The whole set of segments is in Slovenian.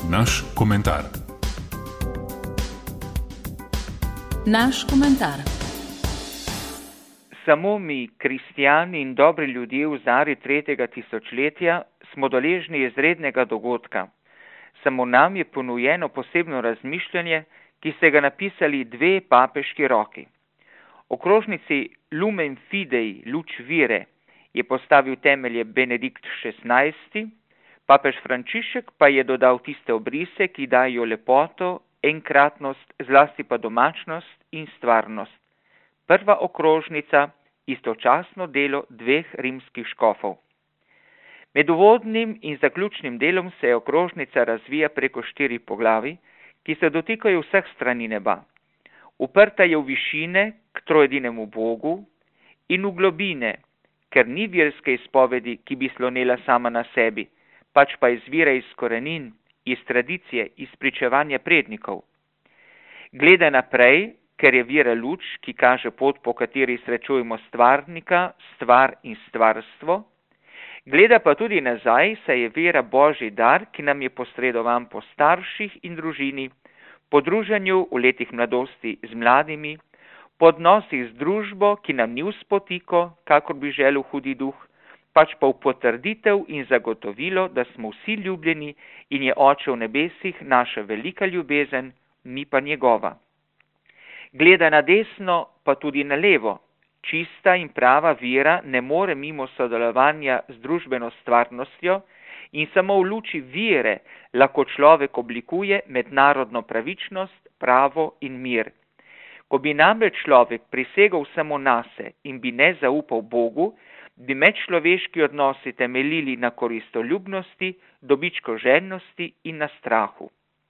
Naš komentar. Naš komentar. Samo mi, kristjani in dobri ljudje v zari 3. tisočletja, smo deležni izrednega dogodka. Samo nam je ponujeno posebno razmišljanje, ki ste ga napisali dve papeški roki. Okrožnici Lumen Fidei, luč vire, je postavil temelje Benedikt XVI, papež Frančišek pa je dodal tiste obrise, ki dajo lepoto, enkratnost, zlasti pa domačnost in stvarnost. Prva okrožnica, istočasno delo dveh rimskih škofov. Med uvodnim in zaključnim delom se okrožnica razvija preko 4 poglavij, ki se dotikajo vseh strani neba. Uprta je v višine k trojedinemu Bogu in v globine, ker ni verske izpovedi, ki bi slonela sama na sebi, pač pa izvira iz korenin, iz tradicije, iz pričevanja prednikov. Gleda naprej, ker je vera luč, ki kaže pot, po kateri srečujemo stvarnika, stvar in stvarstvo. Gleda pa tudi nazaj, saj je vera Božji dar, ki nam je posredovan po starših in družini, po druženju v letih mladosti z mladimi, po odnosih z družbo, ki nam ni vzpotiko, kakor bi želel hudi duh, pač pa v potrditev in zagotovilo, da smo vsi ljubljeni in je Oče v nebesih naša velika ljubezen, mi pa njegova. Gleda na desno, pa tudi na levo. Čista in prava vera ne more mimo sodelovanja z družbeno stvarnostjo in samo v luči vere lahko človek oblikuje mednarodno pravičnost, pravo in mir. Ko bi namreč človek prisegal samo nase in bi ne zaupal Bogu, bi medčloveški odnosi temeljili na koristoljubnosti, dobičkoželjnosti in na strahu.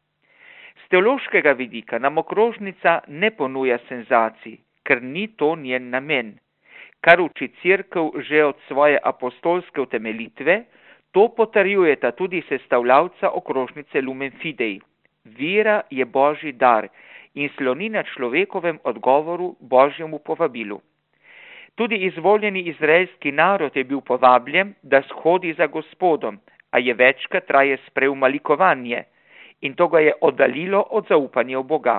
Z teološkega vidika nam okrožnica ne ponuja senzacij, ker ni to njen namen. Kar uči Cerkev že od svoje apostolske utemeljitve, to potrjujeta tudi sestavljavca okrožnice Lumen Fidei. Vera je Božji dar in sloni na človekovem odgovoru Božjemu povabilu. Tudi izvoljeni izraelski narod je bil povabljen, da shodi za Gospodom, a je večkrat raje sprejel malikovanje in to ga je oddaljilo od zaupanja v Boga.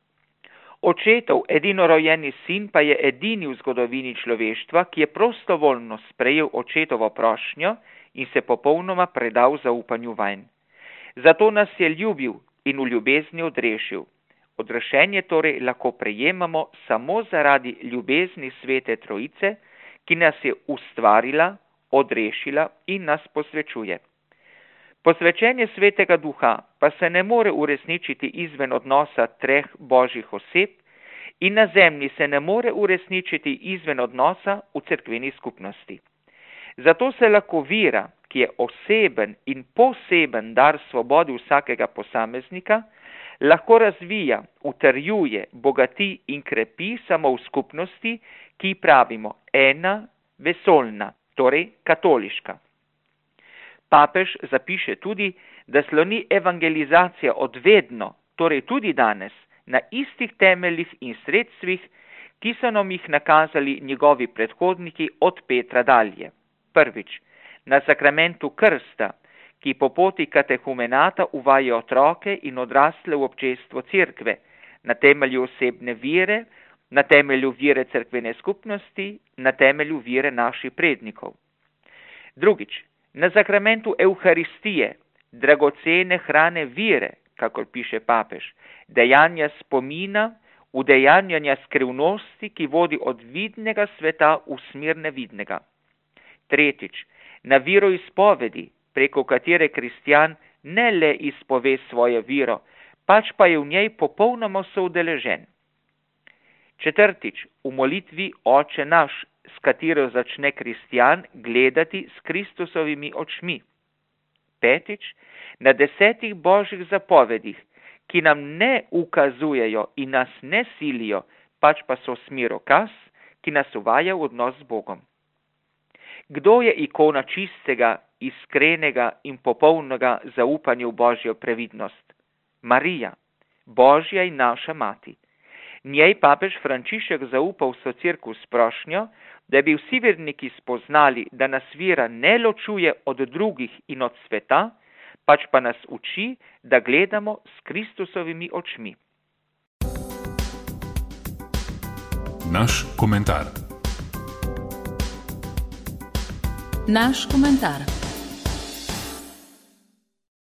Očetov edinorojeni sin pa je edini v zgodovini človeštva, ki je prostovoljno sprejel očetovo prošnjo in se popolnoma predal zaupanju vanj. Zato nas je ljubil in v ljubezni odrešil. Odrešenje torej lahko prejemamo samo zaradi ljubezni Svete Trojice, ki nas je ustvarila, odrešila in nas posvečuje. Posvečenje Svetega Duha pa se ne more uresničiti izven odnosa 3 Božjih oseb in na zemlji se ne more uresničiti izven odnosa v cerkveni skupnosti. Zato se lahko vera, ki je oseben in poseben dar svobodi vsakega posameznika, lahko razvija, utrjuje, bogati in krepi samo v skupnosti, ki pravimo ena, vesoljna, torej katoliška. Papež zapiše tudi, da sloni evangelizacija od vedno, torej tudi danes, na istih temeljih in sredstvih, ki so nam jih nakazali njegovi predhodniki od Petra dalje. Prvič, na sakramentu krsta, ki po poti katehumenata uvaja otroke in odrasle v občestvo cerkve, na temelju osebne vere, na temelju vere cerkvene skupnosti, na temelju vere naših prednikov. Drugič, na sakramentu Evharistije, dragocene hrane vere, kakor piše papež, dejanja spomina, udejanjanja skrivnosti, ki vodi od vidnega sveta v smer nevidnega. Tretjič, na veroizpovedi, preko katere kristjan ne le izpove svojo vero, pač pa je v njej popolnoma soudeležen. Četrtič, v molitvi Oče naš, s katero začne kristjan gledati s Kristusovimi očmi. Petič, na 10 Božjih zapovedih, ki nam ne ukazujejo in nas ne silijo, pač pa so smerokaz, ki nas uvaja v odnos z Bogom. Kdo je ikona čistega, iskrenega in popolnega zaupanja v Božjo previdnost? Marija, Božja in naša mati. Njej papež Frančišek zaupal vso cerkev s prošnjo, da bi vsi verniki spoznali, da nas vera ne ločuje od drugih in od sveta, pač pa nas uči, da gledamo s Kristusovimi očmi. Naš komentar. Naš komentar.